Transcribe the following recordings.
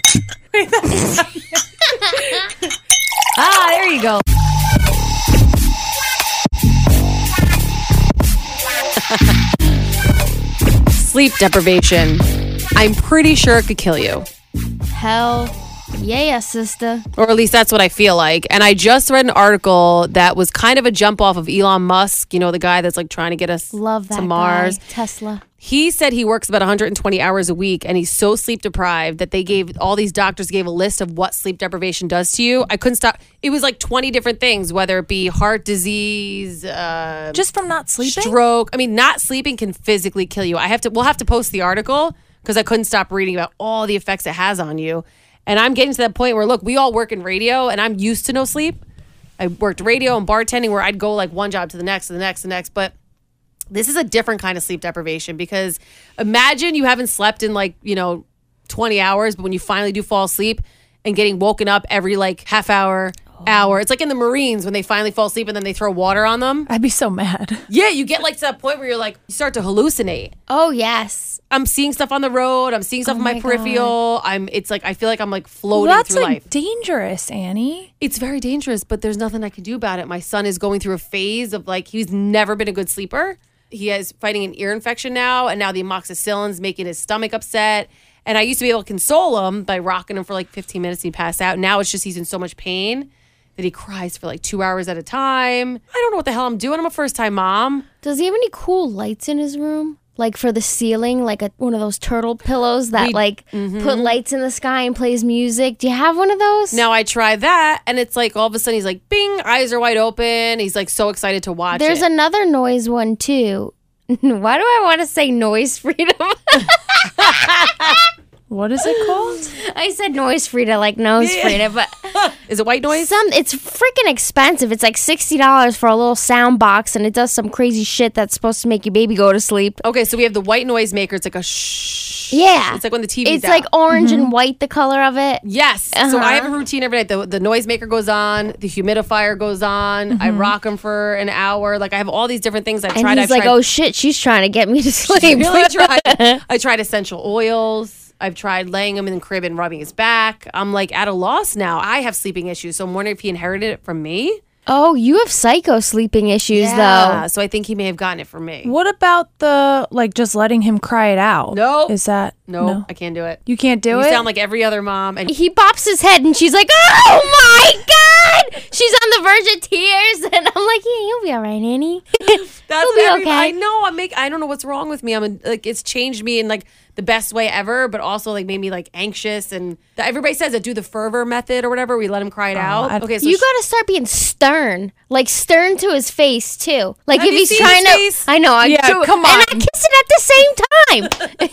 There you go. Sleep deprivation. I'm pretty sure it could kill you. Hell yeah, sister. Or at least that's what I feel like. And I just read an article that was kind of a jump off of Elon Musk, you know, the guy that's like trying to get us to Mars. Guy, Tesla. He said he works about 120 hours a week and he's so sleep deprived that all these doctors gave a list of what sleep deprivation does to you. I couldn't stop. It was like 20 different things, whether it be heart disease, just from not sleeping? Stroke. I mean, not sleeping can physically kill you. We'll have to post the article because I couldn't stop reading about all the effects it has on you. And I'm getting to that point where, look, we all work in radio and I'm used to no sleep. I worked radio and bartending where I'd go like one job to the next, to the next, to the next. But this is a different kind of sleep deprivation because imagine you haven't slept in 20 hours, but when you finally do fall asleep and getting woken up every like half hour, hour. It's like in the Marines when they finally fall asleep and then they throw water on them. I'd be so mad. Yeah, you get like to that point where you're like, you start to hallucinate. Oh, yes. I'm seeing stuff on the road. I'm seeing stuff in my peripheral. It's like, I feel like I'm like floating through life. That's dangerous, Annie. It's very dangerous, but there's nothing I can do about it. My son is going through a phase of like, he's never been a good sleeper. He is fighting an ear infection now, and now the amoxicillin's making his stomach upset. And I used to be able to console him by rocking him for like 15 minutes and he'd pass out. Now it's just he's in so much pain that he cries for like 2 hours at a time. I don't know what the hell I'm doing. I'm a first-time mom. Does he have any cool lights in his room? Like for the ceiling, like one of those turtle pillows that put lights in the sky and plays music. Do you have one of those? Now I try that, and it's like all of a sudden he's like, bing, eyes are wide open. He's like so excited to watch There's another noise one too. Why do I want to say noise freedom? What is it called? I said noise Frida, like nose Frida, but is it white noise? It's freaking expensive. It's like $60 for a little sound box, and it does some crazy shit that's supposed to make your baby go to sleep. Okay, so we have the white noise maker. It's like a shh. Yeah, it's like when the TV's It's like orange and white, the color of it. Yes. So I have a routine every night. The noise maker goes on. The humidifier goes on. I rock him for an hour. Like I have all these different things I've tried. And he's like, oh shit, she's trying to get me to sleep. Really tried. I tried essential oils. I've tried laying him in the crib and rubbing his back. I'm like at a loss now. I have sleeping issues, so I'm wondering if he inherited it from me. Oh, you have psycho sleeping issues, though. So I think he may have gotten it from me. What about the, just letting him cry it out? No. Is that... No, I can't do it. You can't do it? You sound like every other mom. And he bops his head, and she's like, oh, my God! She's on the verge of tears, and I'm like, yeah, you'll be all right, Annie. That's you'll be okay. I know. I don't know what's wrong with me. It's changed me in, the best way ever, but also, made me, anxious. And everybody says that do the fervor method or whatever. We let him cry it out. Okay, so you got to start being stern. Stern to his face, too. If you he's seen trying his to... face? I know. Come on. And I kiss it at the same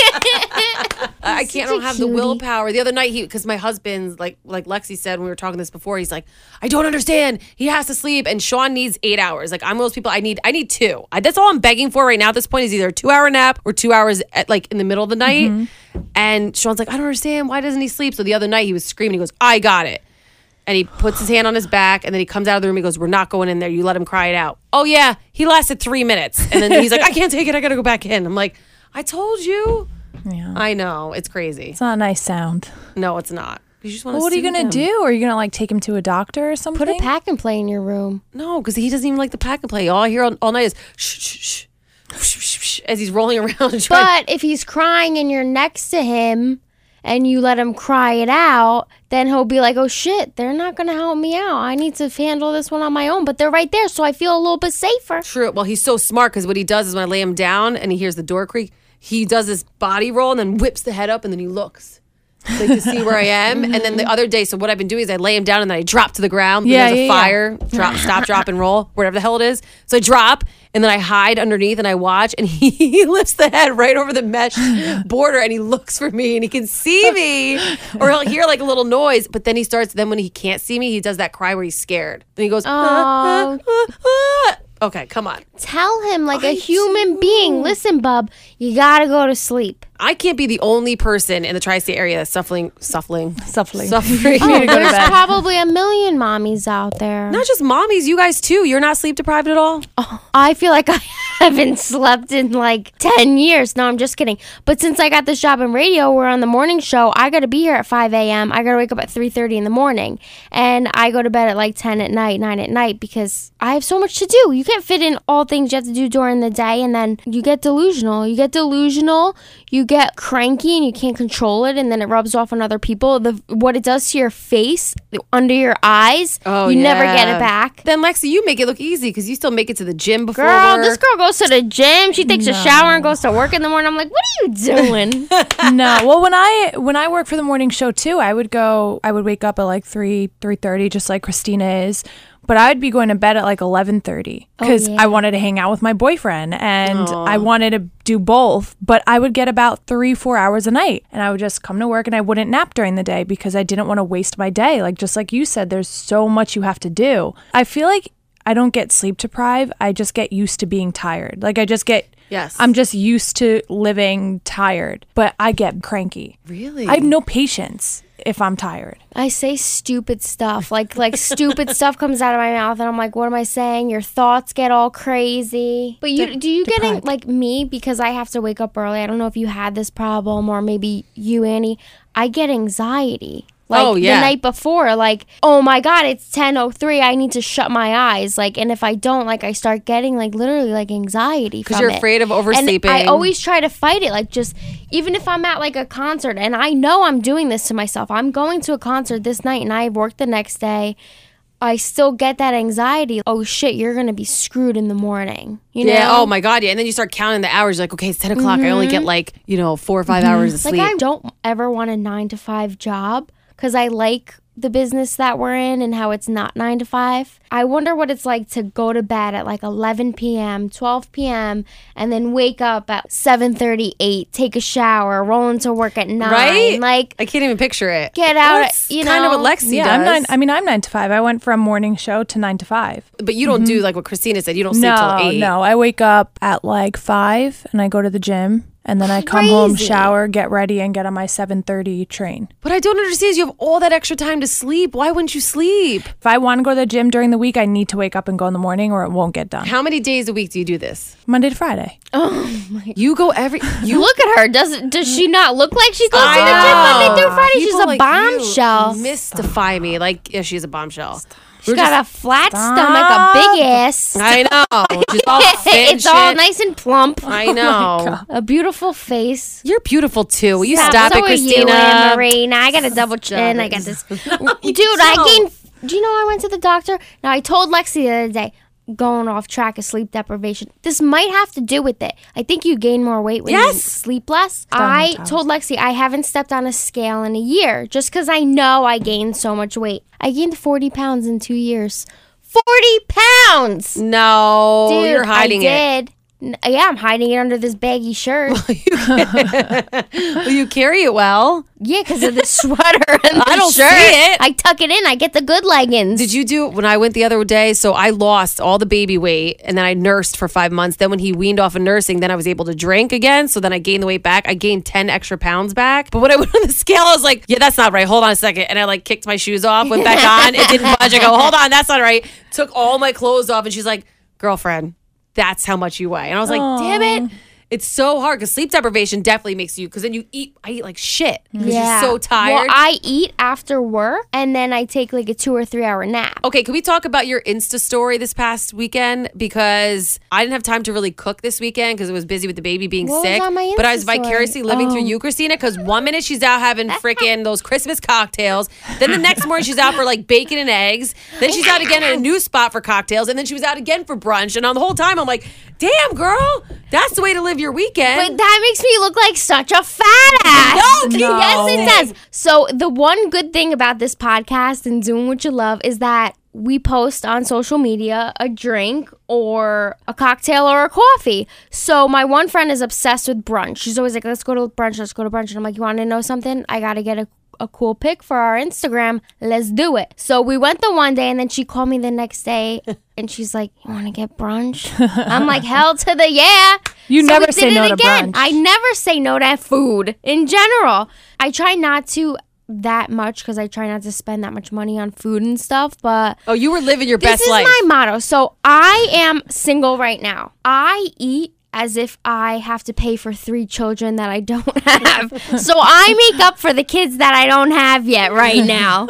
time. I don't have the willpower. The other night, because my husband's, like Lexi said when we were talking this before, he's like, I don't understand. He has to sleep, and Sean needs 8 hours. I'm one of those people, I need 2. That's all I'm begging for right now at this point is either a 2-hour nap or 2 hours at, in the middle of the night. And Sean's like, I don't understand. Why doesn't he sleep? So the other night, he was screaming. He goes, I got it. And he puts his hand on his back, and then he comes out of the room. He goes, we're not going in there. You let him cry it out. Oh, yeah. He lasted 3 minutes. And then he's like, I can't take it. I got to go back in. I'm like, I told you. Yeah. I know. It's crazy. It's not a nice sound. No, it's not. You just want to what are you going to do? Are you going to, take him to a doctor or something? Put a pack and play in your room. No, because he doesn't even like the pack and play. All I hear all night is shh, shh, shh. As he's rolling around and trying. But if he's crying and you're next to him and you let him cry it out, then he'll be like, oh shit, they're not going to help me out. I need to handle this one on my own. But they're right there, so I feel a little bit safer. True. Well, he's so smart because what he does is when I lay him down and he hears the door creak, he does this body roll and then whips the head up and then he looks. To see where I am. And then the other day, so what I've been doing is I lay him down and then I drop to the ground. There's a fire. Drop, stop, drop, and roll. Whatever the hell it is. So I drop and then I hide underneath and I watch and he lifts the head right over the mesh border and he looks for me and he can see me. Or he'll hear a little noise. But then when he can't see me, he does that cry where he's scared. Then he goes, Okay, come on. Tell him a human being. Listen, bub, you gotta go to sleep. I can't be the only person in the tri-state area that's suffering. Oh, there's probably a million mommies out there. Not just mommies, you guys too. You're not sleep deprived at all? Oh, I feel like I haven't slept in like 10 years. No, I'm just kidding. But since I got this job in radio, we're on the morning show. I got to be here at 5 a.m. I got to wake up at 3:30 in the morning. And I go to bed at like 10 at night, 9 at night, because I have so much to do. You can't fit in all things you have to do during the day, and then you get delusional. You get cranky, and you can't control it, and then it rubs off on other people. What it does to your face, under your eyes, you never get it back. Then Lexi, you make it look easy because you still make it to the gym before Girl, work. this girl goes to the gym. She takes a shower and goes to work in the morning. I'm like, what are you doing? No. Well, when I work for the morning show too, I would wake up at like 3:30, just like Christina is. But I would be going to bed at like 11:30 because I wanted to hang out with my boyfriend and I wanted to do both. But I would get about 3-4 hours a night, and I would just come to work and I wouldn't nap during the day because I didn't want to waste my day. Like, just like you said, there's so much you have to do. I feel like I don't get sleep deprived. I just get used to being tired. Like, I'm just used to living tired, but I get cranky. Really? I have no patience if I'm tired. I say stupid stuff. Like stupid stuff comes out of my mouth, and I'm like, what am I saying? Your thoughts get all crazy. But do you get like me, because I have to wake up early? I don't know if you had this problem, or maybe you, Annie. I get anxiety. Like the night before, like, oh my God, it's 10:03. I need to shut my eyes. Like, and if I don't, like, I start getting like literally like anxiety because you're afraid of oversleeping. And I always try to fight it. Like, just even if I'm at like a concert and I know I'm doing this to myself, I'm going to a concert this night and I have work the next day, I still get that anxiety. Oh shit, you're gonna be screwed in the morning. You know? Oh my God, yeah. And then you start counting the hours. You're like, okay, it's 10 o'clock. I only get like 4 or 5 hours of sleep. Like, I don't ever want a 9-to-5 job, because I like the business that we're in and how it's not 9 to 5. I wonder what it's like to go to bed at like 11 p.m., 12 p.m., and then wake up at 7:38, take a shower, roll into work at 9. Right? Like, I can't even picture it. Get out, That's kind of what Lexi does. I'm 9 to 5. I went from morning show to 9 to 5. But you don't do like what Christina said. You don't sleep till 8. No, I wake up at like 5 and I go to the gym. And then I come home, shower, get ready, and get on my 7:30 train. What I don't understand is you have all that extra time to sleep. Why wouldn't you sleep? If I want to go to the gym during the week, I need to wake up and go in the morning or it won't get done. How many days a week do you do this? Monday to Friday. Oh my God. You go every... You look at her. Does she not look like she goes to the gym Monday through Friday? She's a bombshell. You mystify me. Like, yeah, she's a bombshell. She's got a flat stomach, a big ass. I know. She's all fit. It's all nice and plump. I know. A beautiful face. You're beautiful too. Will you stop so it, Christina? You, Anne-Marie. Now I got a double chin. I got this. Dude, I gained. Do you know I went to the doctor? Now I told Lexi the other day, going off track of sleep deprivation. This might have to do with it. I think you gain more weight when you sleep less. I told Lexi I haven't stepped on a scale in a year just because I know I gained so much weight. I gained 40 pounds in 2 years. 40 pounds! No, dude, you're hiding it. Yeah, I'm hiding it under this baggy shirt. Well, you carry it well. Yeah, because of the sweater and the I don't shirt. see it. I tuck it in. I get the good leggings. Did you do when I went the other day? So I lost all the baby weight and then I nursed for 5 months. Then when he weaned off of nursing, then I was able to drink again. So then I gained the weight back. I gained 10 extra pounds back. But when I went on the scale, I was like, yeah, that's not right. Hold on a second. And I like kicked my shoes off, went back on. It didn't budge. I go, hold on, that's not right. Took all my clothes off and she's like, girlfriend, that's how much you weigh. And I was like, damn it. It's so hard because sleep deprivation definitely makes you, because then I eat like shit because you're so tired. Well, I eat after work and then I take like a 2 or 3 hour nap. Okay, can we talk about your Insta story this past weekend? Because I didn't have time to really cook this weekend because I was busy with the baby being What sick. was on my But I Insta was vicariously living through you, Christina, because 1 minute she's out having freaking those Christmas cocktails. Then the next morning she's out for like bacon and eggs. Then she's out again at a new spot for cocktails. And then she was out again for brunch. And on the whole time I'm like, damn, girl, that's the way to live your weekend. But that makes me look like such a fat ass. No. Yes, it does. So the one good thing about this podcast and Doing What You Love is that we post on social media a drink or a cocktail or a coffee. So my one friend is obsessed with brunch. She's always like, let's go to brunch. And I'm like, you want to know something? I got to get a cool pic for our Instagram. Let's do it. So we went the one day and then she called me the next day and she's like, you want to get brunch? I'm like, hell to the yeah. You So never we say did no it to again. brunch. I never say no to food in general. I try not to that much because I try not to spend that much money on food and stuff. But oh, you were living your best life. This is my motto. So I am single right now. I eat as if I have to pay for 3 children that I don't have. So I make up for the kids that I don't have yet right now.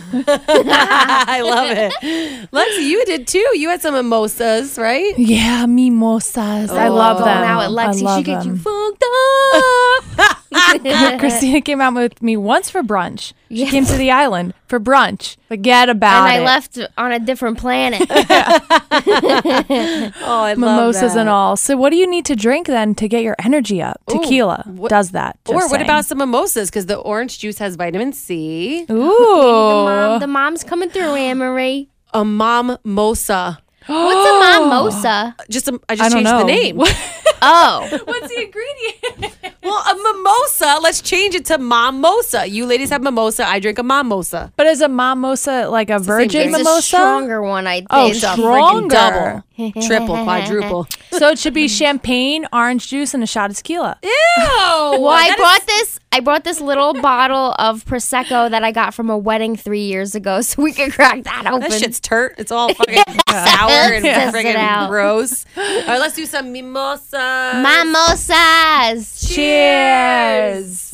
I love it. Lexi, you did too. You had some mimosas, right? Yeah, mimosas. I love them. Now at Lexi, I love she gets you them. funked up. Christina came out with me once for brunch. She came to the island for brunch. Forget about it. And I left on a different planet. Oh, I love Mimosas that. and all. So what do you need to drink then to get your energy up? Tequila does that. Or what saying. about some mimosas? Because the orange juice has vitamin C. Ooh. The mom's coming through, Anne-Marie. A mom-mosa. What's a mimosa? I just don't changed know. the name. Oh. What's the ingredient? Well, a mimosa. Let's change it to mimosa. You ladies have mimosa. I drink a mimosa. But is a mimosa like a virgin It's mimosa? a stronger one, I think. Oh, It's a freaking stronger. double, triple, quadruple. So it should be champagne, orange juice, and a shot of tequila. Ew. Well, I brought this little bottle of Prosecco that I got from a wedding 3 years ago, so we could crack that open. That shit's turt. It's all fucking sour and Test it freaking out. gross. All right, let's do some mimosas. Mimosas. Cheers.